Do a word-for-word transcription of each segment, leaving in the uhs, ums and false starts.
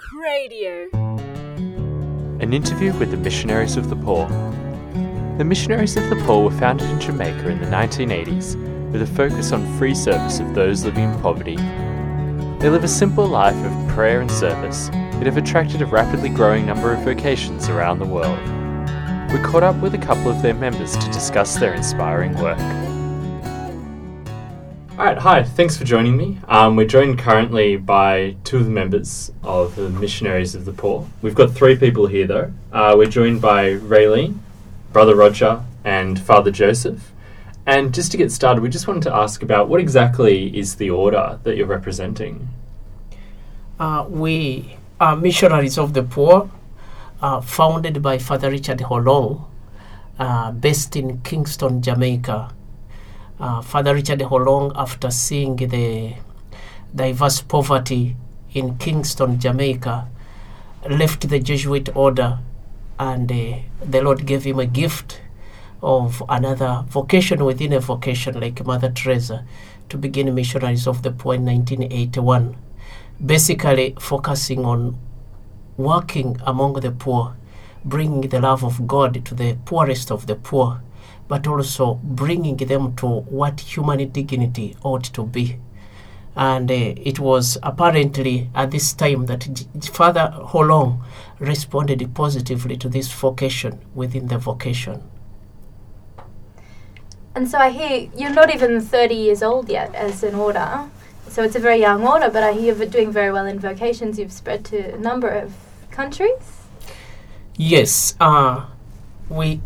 Radio. An interview with the Missionaries of the Poor. The Missionaries of the Poor were founded in Jamaica in the nineteen eighties with a focus on free service of those living in poverty. They live a simple life of prayer and service, yet have attracted a rapidly growing number of vocations around the world. We caught up with a couple of their members to discuss their inspiring work. Alright, hi, thanks for joining me. Um, we're joined currently by two of the members of the Missionaries of the Poor. We've got three people here though. Uh, we're joined by Raylene, Brother Roger, and Father Joseph. And just to get started, we just wanted to ask about what exactly is the order that you're representing? Uh, we are Missionaries of the Poor, uh, founded by Father Richard Holong, uh, based in Kingston, Jamaica. Uh, Father Richard Holong, after seeing the diverse poverty in Kingston, Jamaica, left the Jesuit order, and uh, the Lord gave him a gift of another vocation within a vocation, like Mother Teresa, to begin Missionaries of the Poor in nineteen eighty-one, basically focusing on working among the poor, bringing the love of God to the poorest of the poor, but also bringing them to what human dignity ought to be. And uh, it was apparently at this time that G- Father Holong responded positively to this vocation within the vocation. And so I hear you're not even thirty years old yet as an order, so it's a very young order, but I hear you're doing very well in vocations. You've spread to a number of countries. Yes, uh, we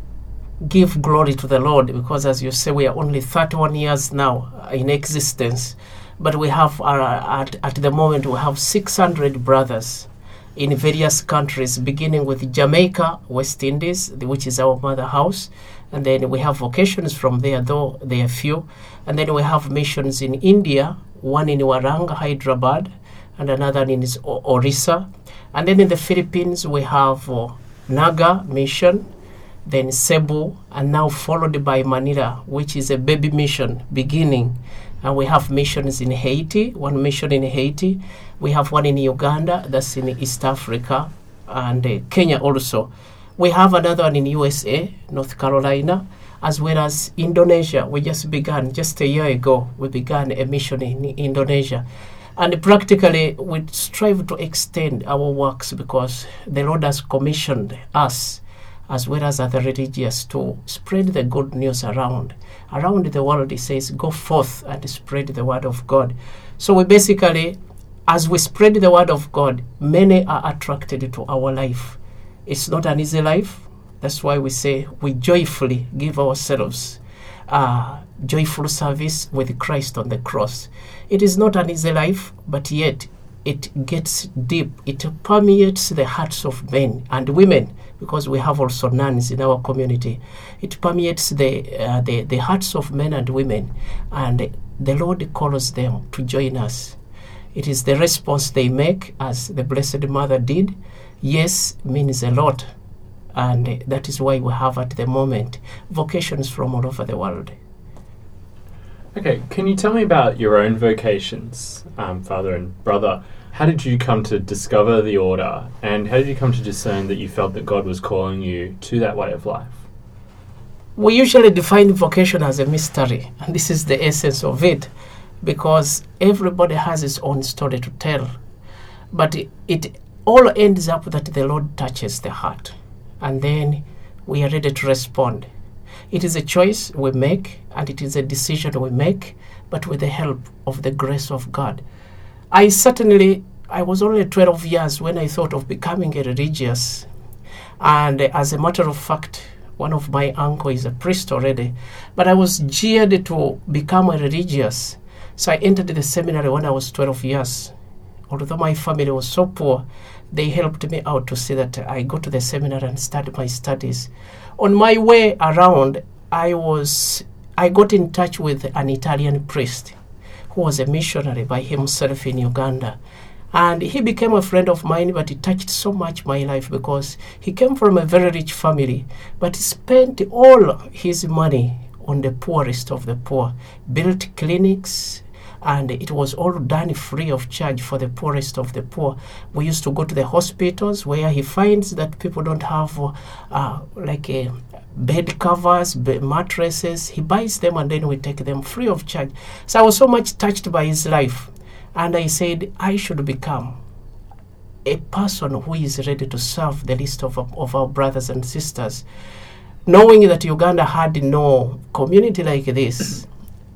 give glory to the Lord because, as you say, we are only thirty-one years now in existence, but we have, uh, at, at the moment, we have six hundred brothers in various countries, beginning with Jamaica, West Indies, which is our mother house, and then we have vocations from there, though they are few, and then we have missions in India, one in Waranga, Hyderabad, and another in Orissa, and then in the Philippines we have uh, Naga mission, then Cebu, and now followed by Manila, which is a baby mission beginning. And we have missions in Haiti, one mission in Haiti. We have one in Uganda, that's in East Africa, and uh, Kenya also. We have another one in U S A, North Carolina, as well as Indonesia. We just began, just a year ago, we began a mission in Indonesia. And practically, we strive to extend our works because the Lord has commissioned us, as well as other religious, to spread the good news around. Around the world, he says, go forth and spread the word of God. So we basically, as we spread the word of God, many are attracted to our life. It's not an easy life. That's why we say we joyfully give ourselves uh, joyful service with Christ on the cross. It is not an easy life, but yet it gets deep. It permeates the hearts of men and women, because we have also nuns in our community. It permeates the, uh, the, the hearts of men and women, and the Lord calls them to join us. It is the response they make, as the Blessed Mother did. Yes means a lot, and that is why we have at the moment vocations from all over the world. Okay, can you tell me about your own vocations, um, Father and Brother? How did you come to discover the order, and how did you come to discern that you felt that God was calling you to that way of life? We usually define vocation as a mystery, and this is the essence of it, because everybody has his own story to tell. But it, it all ends up that the Lord touches the heart, and then we are ready to respond. It is a choice we make, and it is a decision we make, but with the help of the grace of God. I certainly, I was only twelve years when I thought of becoming a religious. And as a matter of fact, one of my uncles is a priest already. But I was geared to become a religious. So I entered the seminary when I was twelve years. Although my family was so poor, they helped me out to see that I go to the seminary and start my studies. On my way around, I was, I got in touch with an Italian priest who was a missionary by himself in Uganda. And he became a friend of mine, but he touched so much my life because he came from a very rich family, but he spent all his money on the poorest of the poor, built clinics, and it was all done free of charge for the poorest of the poor. We used to go to the hospitals where he finds that people don't have uh, like a bed covers, bed mattresses. He buys them and then we take them free of charge. So I was so much touched by his life, and I said I should become a person who is ready to serve the least of, of our brothers and sisters. Knowing that Uganda had no community like this,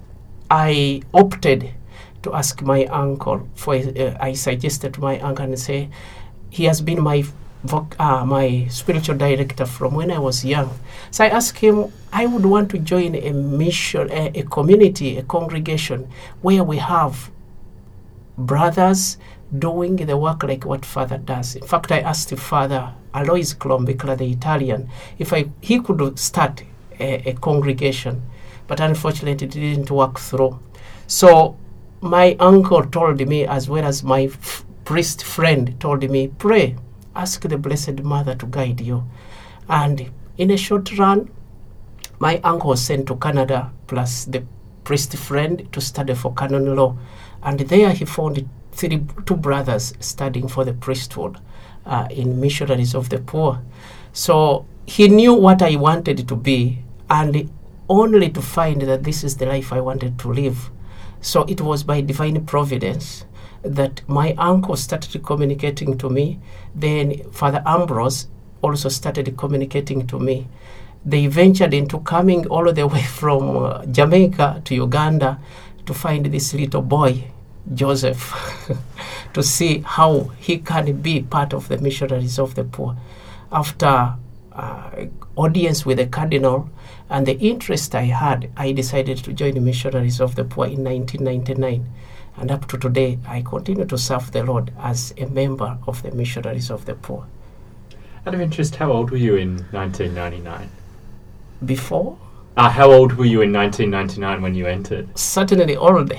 I opted to ask my uncle for. Uh, I suggested to my uncle and say, he has been my voc- uh, my spiritual director from when I was young. So I asked him, I would want to join a mission, a, a community, a congregation where we have brothers doing the work like what Father does. In fact, I asked Father Alois Clombicla, the Italian, if I he could start a, a congregation, but unfortunately it didn't work through. So my uncle told me, as well as my f- priest friend told me, pray, ask the Blessed Mother to guide you. And in a short run, my uncle was sent to Canada, plus the priest friend, to study for canon law. And there he found three, two brothers studying for the priesthood uh, in Missionaries of the Poor. So he knew what I wanted to be, and only to find that this is the life I wanted to live. So it was by divine providence that my uncle started communicating to me. Then Father Ambrose also started communicating to me. They ventured into coming all the way from uh, Jamaica to Uganda to find this little boy, Joseph, to see how he can be part of the Missionaries of the Poor. After uh, audience with the Cardinal and the interest I had, I decided to join the Missionaries of the Poor in nineteen ninety-nine. And up to today, I continue to serve the Lord as a member of the Missionaries of the Poor. Out of interest, how old were you in nineteen ninety-nine? Before? Uh, how old were you in nineteen ninety-nine when you entered? Certainly old.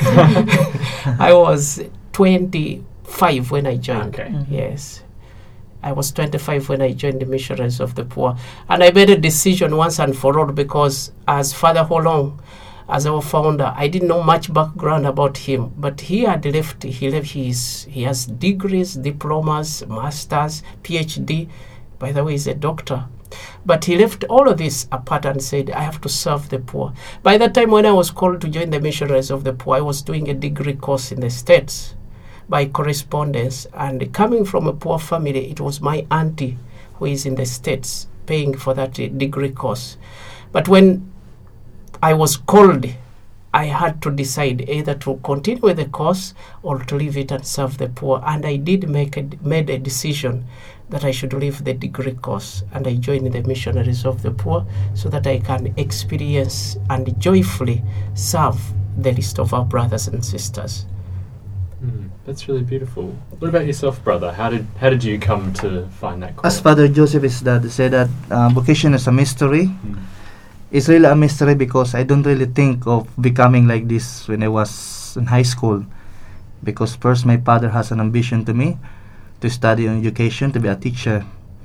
I was twenty-five when I joined. Okay. Mm-hmm. Yes. I was twenty-five when I joined the Missionaries of the Poor. And I made a decision once and for all, because as Father Holong, as our founder, I didn't know much background about him, but he had left, he left his, he has degrees, diplomas, masters, PhD. By the way, he's a doctor. But he left all of this apart and said, I have to serve the poor. By that time when I was called to join the Missionaries of the Poor, I was doing a degree course in the States by correspondence. And coming from a poor family, it was my auntie who is in the States paying for that uh, degree course. But when I was called, I had to decide either to continue with the course or to leave it and serve the poor. And I did make a, made a decision that I should leave the degree course, and I joined the Missionaries of the Poor so that I can experience and joyfully serve the least of our brothers and sisters. Mm, that's really beautiful. What about yourself, brother? How did how did you come to find that call? As Father Joseph is that said that uh, vocation is a mystery. Mm. It's really a mystery because I don't really think of becoming like this when I was in high school. Because first, my father has an ambition to me to study in education, to be a teacher.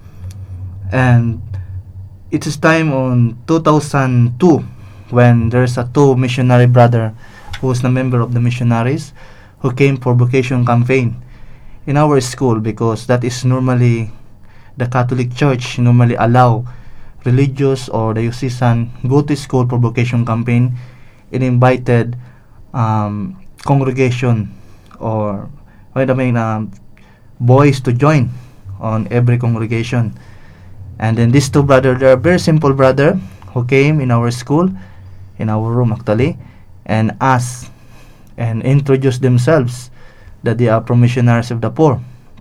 And it is time on two thousand two when there's a two missionary brother who is a member of the missionaries who came for vocation campaign in our school, because that is normally the Catholic Church normally allow religious or diocesan go to school for vocation campaign and invited um, congregation or what I mean um, boys to join on every congregation. And then these two brothers, they are very simple brother who came in our school, in our room actually, and asked and introduced themselves that they are from Missionaries of the Poor.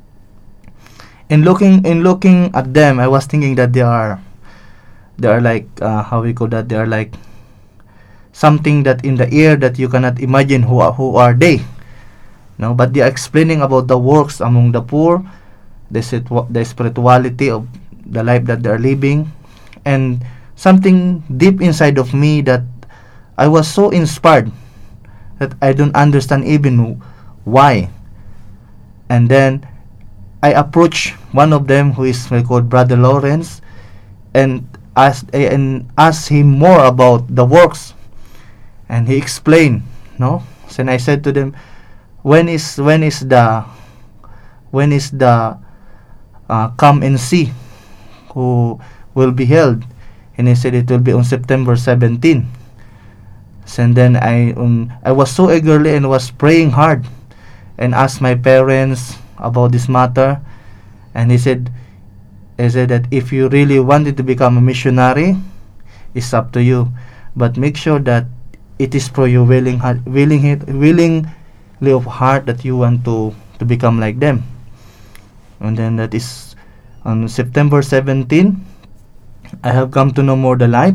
In looking in looking at them, I was thinking that they are they are like uh, how we call that they are like something that in the air that you cannot imagine who are, who are they. No, but they are explaining about the works among the poor, the situ- the spirituality of the life that they are living, and something deep inside of me that I was so inspired that I don't understand even why. And then I approached one of them, who is called Brother Lawrence, and asked and asked him more about the works, and he explained, no, And I said to them, when is when is the when is the uh, come and see who will be held? And he said it will be on September seventeenth. And then I um, I was so eagerly and was praying hard and asked my parents about this matter. And he said, he said that if you really wanted to become a missionary, it's up to you, but make sure that it is for your willing heart, willing it, willingly of heart that you want to to become like them. And then that is on September seventeenth. I have come to know more the life,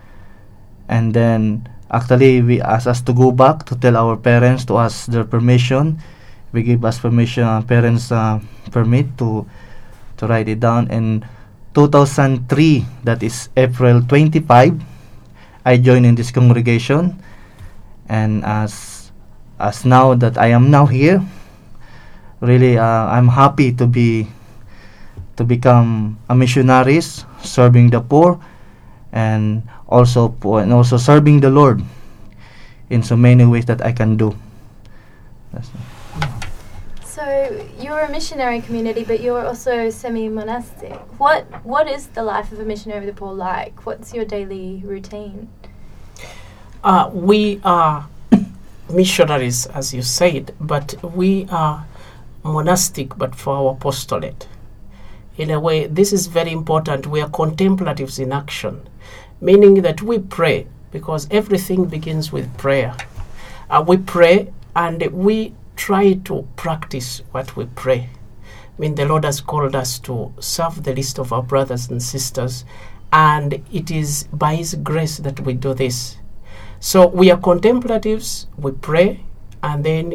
and then actually we asked us to go back to tell our parents to ask their permission. We give us permission, uh, parents uh, permit to to write it down. In two thousand three, that is April twenty-fifth, I joined in this congregation, and as as now that I am now here, really uh, I'm happy to be to become a missionaries, serving the poor, and also po- and also serving the Lord in so many ways that I can do. That's So you're a missionary community, but you're also semi-monastic. What What is the life of a missionary of the poor like? What's your daily routine? Uh, we are missionaries, as you said, but we are monastic, but for our apostolate. In a way, this is very important. We are contemplatives in action, meaning that we pray, because everything begins with prayer. Uh, we pray and we try to practice what we pray. I mean, the Lord has called us to serve the least of our brothers and sisters, and it is by His grace that we do this. So we are contemplatives, we pray, and then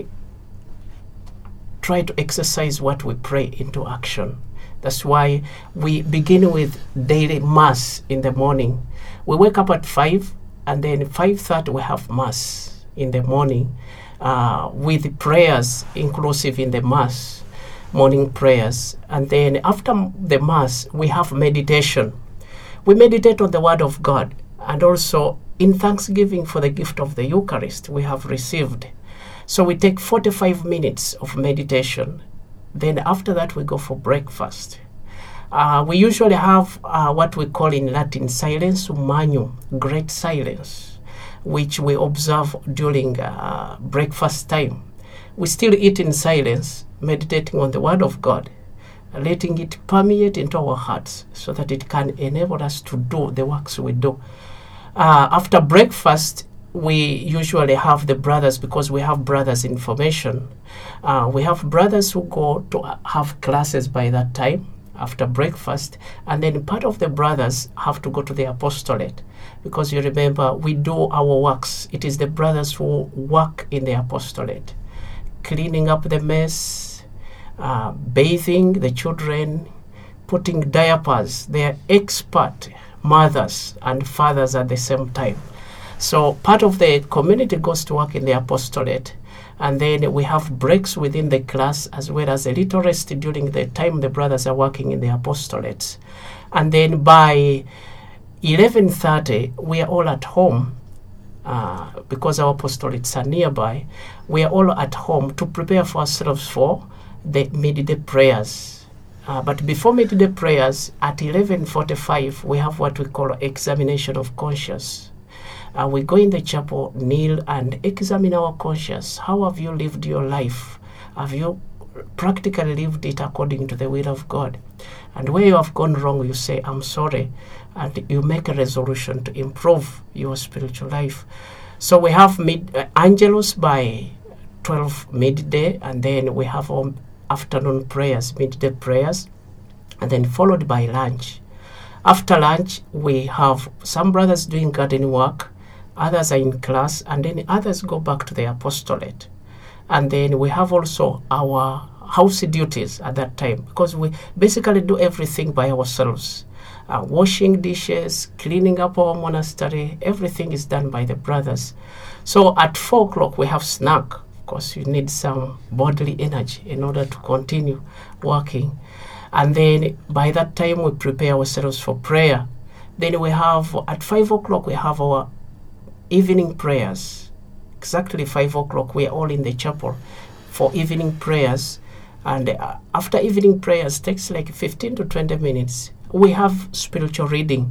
try to exercise what we pray into action. That's why we begin with daily mass in the morning. We wake up at five, and then five thirty we have mass in the morning, uh, with prayers inclusive in the mass, morning prayers. And then after the mass, we have meditation. We meditate on the Word of God, and also in thanksgiving for the gift of the Eucharist we have received. So we take forty-five minutes of meditation. Then after that, we go for breakfast. Uh, we usually have uh, what we call in Latin silensum magnum, great silence, which we observe during uh, breakfast time. We still eat in silence, meditating on the Word of God, letting it permeate into our hearts so that it can enable us to do the works we do. Uh, after breakfast, we usually have the brothers, because we have brothers in formation. Uh, we have brothers who go to uh, have classes by that time after breakfast, and then part of the brothers have to go to the apostolate, because you remember we do our works. It is the brothers who work in the apostolate, cleaning up the mess, uh, bathing the children, putting diapers. They are expert mothers and fathers at the same time. So part of the community goes to work in the apostolate, and then we have breaks within the class, as well as a little rest during the time the brothers are working in the apostolates. And then by eleven thirty, we are all at home, uh, because our apostolates are nearby. We are all at home to prepare for ourselves for the midday prayers. Uh, but before midday prayers, at eleven forty-five, we have what we call examination of conscience. Uh, we go in the chapel, kneel, and examine our conscience. How have you lived your life? Have you practically lived it according to the will of God? And where you have gone wrong, you say, I'm sorry, and you make a resolution to improve your spiritual life. So we have mid uh, Angelus by twelve midday, and then we have our afternoon prayers, midday prayers, and then followed by lunch. After lunch, we have some brothers doing garden work, others are in class, and then others go back to the apostolate. And then we have also our house duties at that time, because we basically do everything by ourselves. Uh, washing dishes, cleaning up our monastery, everything is done by the brothers. So at four o'clock, we have snack. Of course, you need some bodily energy in order to continue working. And then by that time, we prepare ourselves for prayer. Then we have, at five o'clock, we have our evening prayers. exactly five o'clock, we are all in the chapel for evening prayers. And uh, after evening prayers, takes like fifteen to twenty minutes, we have spiritual reading.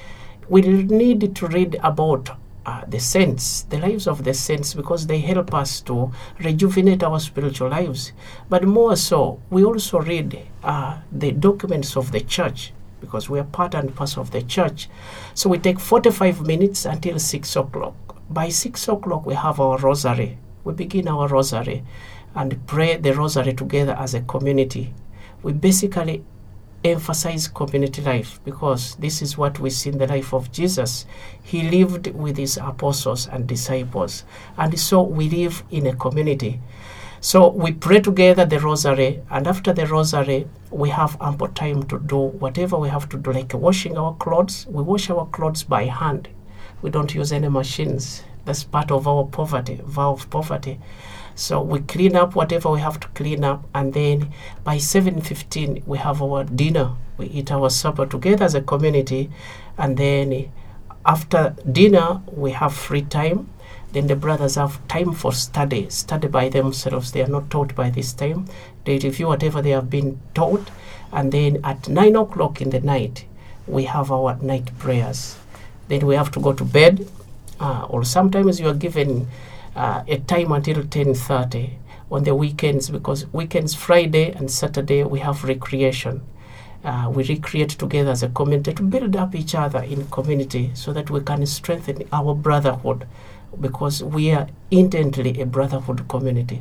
We need to read about uh, the saints, the lives of the saints, because they help us to rejuvenate our spiritual lives. But more so, we also read uh, the documents of the church, because we are part and parcel of the church. So we take forty-five minutes until six o'clock. By six o'clock, we have our rosary. We begin our rosary and pray the rosary together as a community. We basically emphasize community life, because this is what we see in the life of Jesus. He lived with his apostles and disciples, and so we live in a community. So we pray together the rosary, and after the rosary, we have ample time to do whatever we have to do, like washing our clothes. We wash our clothes by hand. We don't use any machines. That's part of our poverty, vow of poverty. So we clean up whatever we have to clean up, and then by seven fifteen we have our dinner. We eat our supper together as a community, and then after dinner we have free time. Then the brothers have time for study, study by themselves. They are not taught by this time. They review whatever they have been taught, and then at nine o'clock in the night we have our night prayers. Then we have to go to bed, uh, or sometimes you are given Uh, a time until ten thirty on the weekends, because weekends, Friday and Saturday, we have recreation. Uh, we recreate together as a community to build up each other in community, so that we can strengthen our brotherhood, because we are intently a brotherhood community.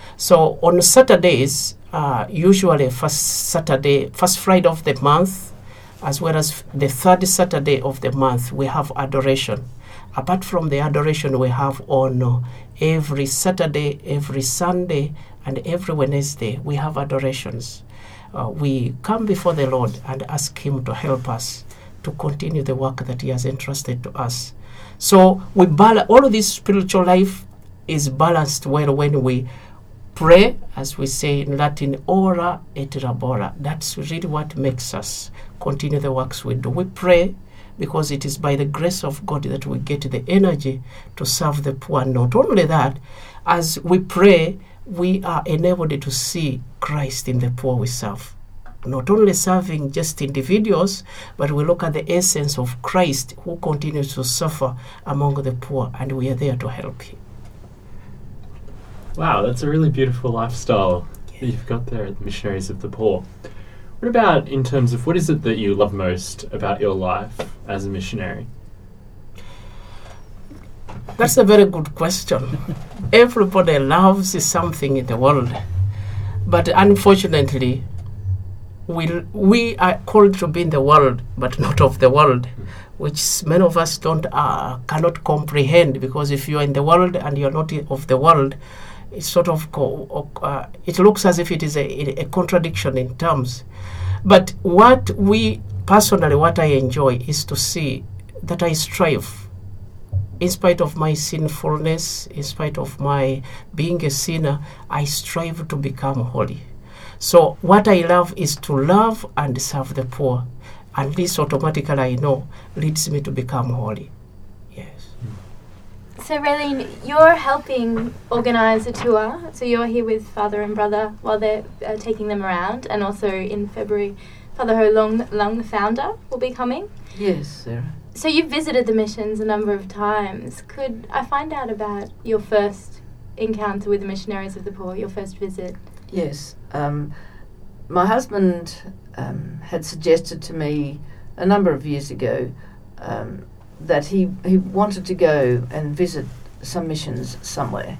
So on Saturdays, uh, usually first Saturday, first Friday of the month, as well as the third Saturday of the month, we have adoration. Apart from the adoration we have on uh, every Saturday, every Sunday, and every Wednesday, we have adorations. Uh, we come before the Lord and ask him to help us to continue the work that he has entrusted to us. So we bal- all of this spiritual life is balanced well when we pray, as we say in Latin, ora et labora. That's really what makes us continue the works we do. We pray because it is by the grace of God that we get the energy to serve the poor. Not only that, as we pray, we are enabled to see Christ in the poor we serve. Not only serving just individuals, but we look at the essence of Christ, who continues to suffer among the poor, and we are there to help him. Wow, that's a really beautiful lifestyle that you've got there at the Missionaries of the Poor. What about in terms of what is it that you love most about your life as a missionary? That's a very good question. Everybody loves something in the world, but unfortunately, we we are called to be in the world, but not of the world, which many of us don't uh, cannot comprehend. Because if you are in the world and you are not of the world, it's sort of co- uh, it looks as if it is a, a contradiction in terms. But what we personally, what I enjoy is to see that I strive, in spite of my sinfulness, in spite of my being a sinner, I strive to become holy. So what I love is to love and serve the poor, and this automatically, I know, leads me to become holy. Yes. So, Raylene, you're helping organise a tour. So you're here with Father and Brother while they're uh, taking them around, and also in February, Father Ho Lung, Lung, the founder, will be coming. Yes, Sarah. So you've visited the missions a number of times. Could I find out about your first encounter with the Missionaries of the Poor, your first visit? Yes. Um, my husband um, had suggested to me a number of years ago um, that he, he wanted to go and visit some missions somewhere.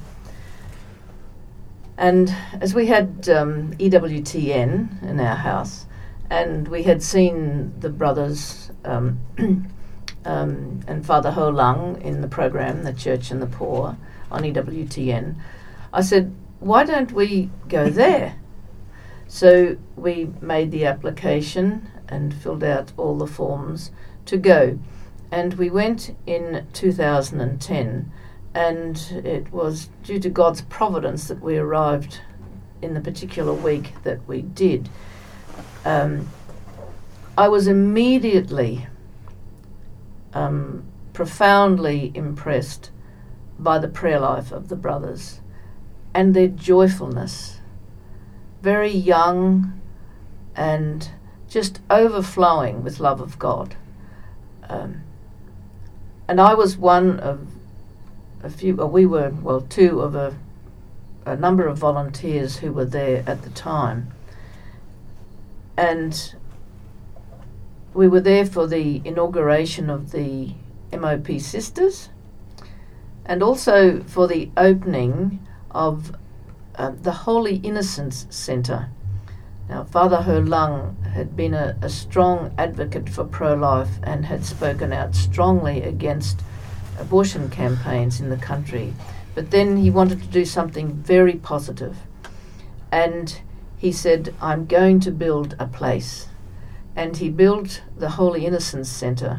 And as we had um, E W T N in our house, and we had seen the brothers um, um, and Father Ho Lung in the program, The Church and the Poor, on E W T N, I said, why don't we go there? So we made the application and filled out all the forms to go. And we went in two thousand ten, and it was due to God's providence that we arrived in the particular week that we did. Um, I was immediately um, profoundly impressed by the prayer life of the brothers and their joyfulness. Very young and just overflowing with love of God. Um, and I was one of a few, or we were, well, two of a, a number of volunteers who were there at the time. And we were there for the inauguration of the M O P Sisters, and also for the opening of uh, the Holy Innocents Centre. Now, Father Ho Lung had been a, a strong advocate for pro-life and had spoken out strongly against abortion campaigns in the country. But then he wanted to do something very positive. And he said, I'm going to build a place. And he built the Holy Innocents Centre,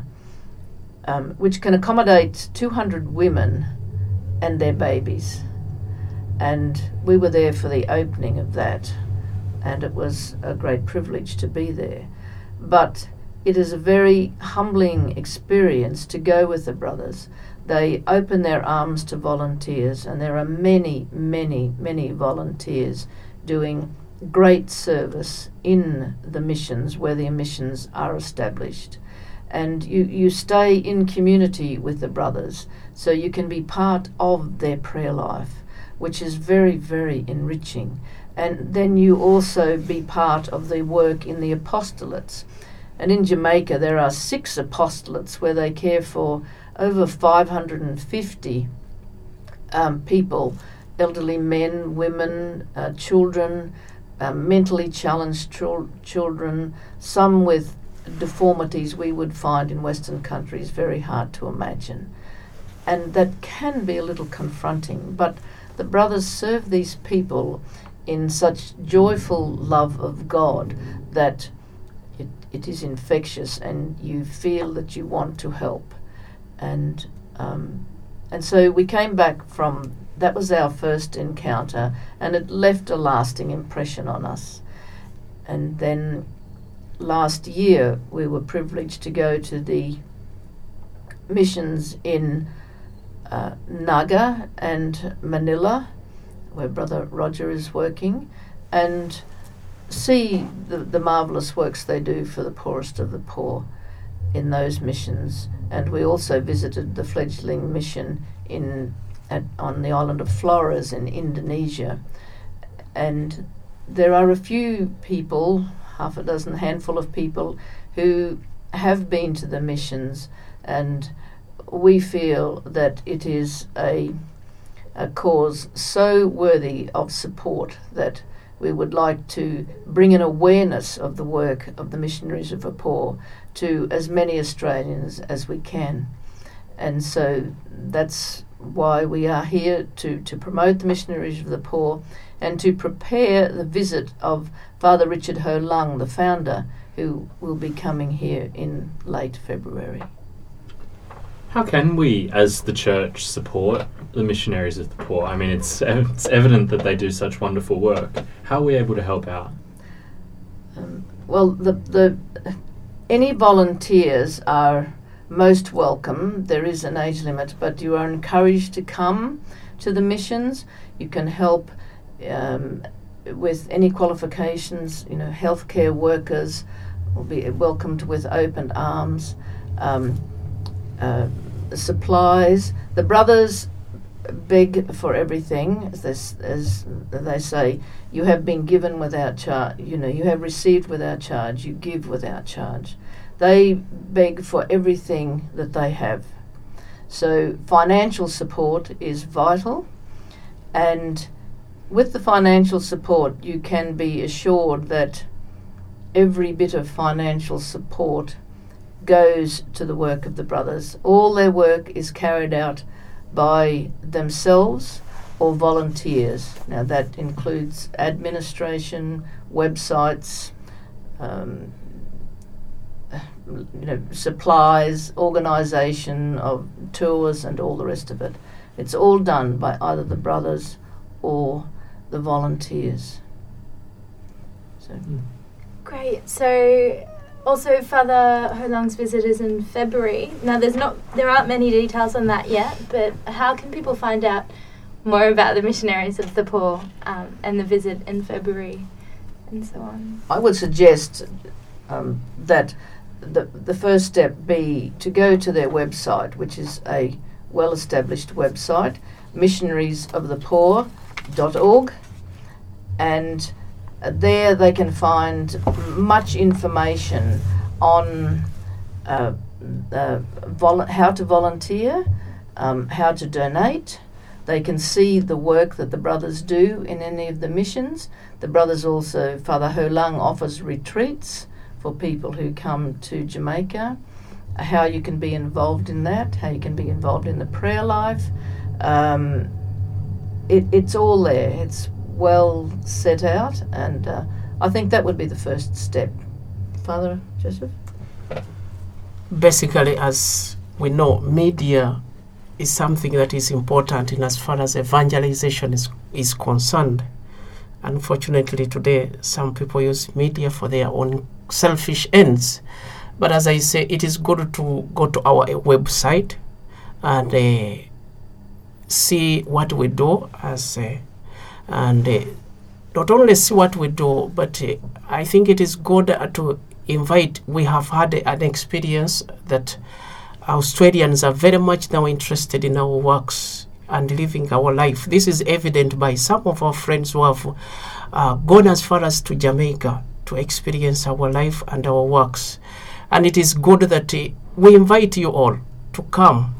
um, which can accommodate two hundred women and their babies. And we were there for the opening of that, and it was a great privilege to be there. But it is a very humbling experience to go with the brothers. They open their arms to volunteers, and there are many, many, many volunteers doing great service in the missions where the missions are established. And you, you stay in community with the brothers, so you can be part of their prayer life, which is very, very enriching. And then you also be part of the work in the apostolates. And in Jamaica there are six apostolates where they care for over five hundred fifty um, people, elderly men, women, uh, children, um, mentally challenged chil- children, some with deformities we would find in Western countries very hard to imagine. And that can be a little confronting, but the brothers serve these people in such joyful love of God that it, it is infectious, and you feel that you want to help. And um, and so we came back from, that was our first encounter, and it left a lasting impression on us. And then last year we were privileged to go to the missions in uh, Naga and Manila, where Brother Roger is working, and see the, the marvellous works they do for the poorest of the poor in those missions. And we also visited the fledgling mission in at, on the island of Flores in Indonesia. And there are a few people, half a dozen handful of people, who have been to the missions, and we feel that it is a a cause so worthy of support that we would like to bring an awareness of the work of the Missionaries of the Poor to as many Australians as we can. And so that's why we are here, to, to promote the Missionaries of the Poor and to prepare the visit of Father Richard Ho Lung, the founder, who will be coming here in late February. How can we, as the church, support the Missionaries of the Poor? I mean, it's it's evident that they do such wonderful work. How are we able to help out? Um, well, the the any volunteers are most welcome. There is an age limit, but you are encouraged to come to the missions. You can help um, with any qualifications. You know, healthcare workers will be welcomed with open arms. Um, uh, supplies. The brothers beg for everything, as they, as they say. You have been given without charge. You know, you have received without charge. You give without charge. They beg for everything that they have. So financial support is vital, and with the financial support, you can be assured that every bit of financial support goes to the work of the brothers. All their work is carried out by themselves or volunteers. Now that includes administration, websites, um, you know, supplies, organisation of tours and all the rest of it. It's all done by either the brothers or the volunteers. So. Great. So also, Father Holung's visit is in February. Now, there's not, there aren't many details on that yet, but how can people find out more about the Missionaries of the Poor um, and the visit in February and so on? I would suggest um, that the the first step be to go to their website, which is a well-established website, missionaries of the poor dot org, and there they can find much information on uh, uh, vol- how to volunteer, um, how to donate. They can see the work that the brothers do in any of the missions. The brothers also, Father Ho Lung offers retreats for people who come to Jamaica, how you can be involved in that, how you can be involved in the prayer life. Um, it, it's all there. It's well set out, and uh, I think that would be the first step. Father Joseph? Basically, as we know, media is something that is important in as far as evangelization is, is concerned. Unfortunately, today, some people use media for their own selfish ends. But as I say, it is good to go to our website and uh, see what we do as uh, and uh, not only see what we do, but uh, I think it is good uh, to invite. We have had an experience that Australians are very much now interested in our works and living our life. This is evident by some of our friends who have uh, gone as far as to Jamaica to experience our life and our works. And it is good that uh, we invite you all to come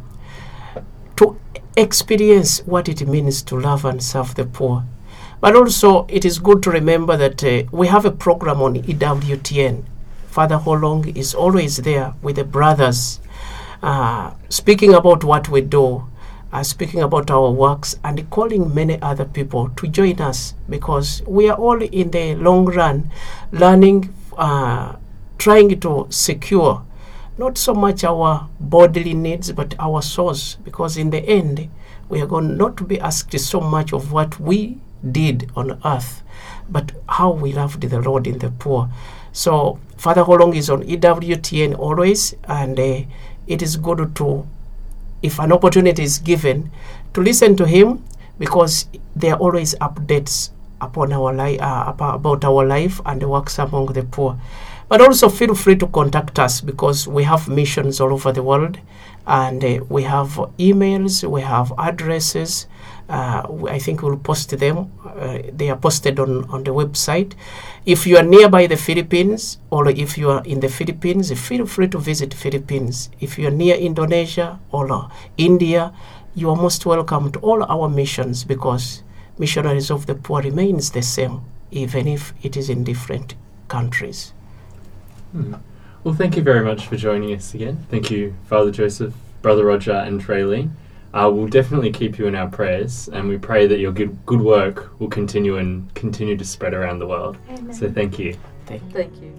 to experience what it means to love and serve the poor. But also, it is good to remember that uh, we have a program on E W T N. Father Ho Lung is always there with the brothers, uh, speaking about what we do, uh, speaking about our works, and calling many other people to join us, because we are all in the long run learning, uh, trying to secure not so much our bodily needs, but our souls, because in the end, we are going not to be asked so much of what we did on earth, but how we loved the Lord in the poor. So Father Ho Lung is on E W T N always, and uh, it is good to, if an opportunity is given, to listen to him, because there are always updates upon our li- uh, about our life and the works among the poor. But also feel free to contact us, because we have missions all over the world, and uh, we have emails, we have addresses. Uh, I think we'll post them. Uh, they are posted on, on the website. If you are nearby the Philippines, or if you are in the Philippines, feel free to visit Philippines. If you are near Indonesia or uh, India, you are most welcome to all our missions, because Missionaries of the Poor remains the same, even if it is in different countries. Hmm. Well, thank you very much for joining us again. Thank you, Father Joseph, Brother Roger, and Raylene. Uh, we'll definitely keep you in our prayers, and we pray that your good, good work will continue and continue to spread around the world. Amen. So thank you. Thank you. Thank you.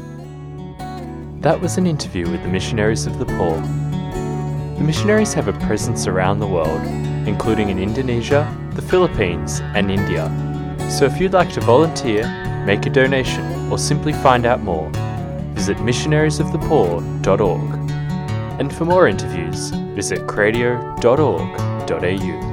That was an interview with the Missionaries of the Poor. The missionaries have a presence around the world, including in Indonesia, the Philippines, and India. So if you'd like to volunteer, make a donation, or simply find out more, visit missionaries of the poor dot org. And for more interviews, visit cradio dot org dot a u.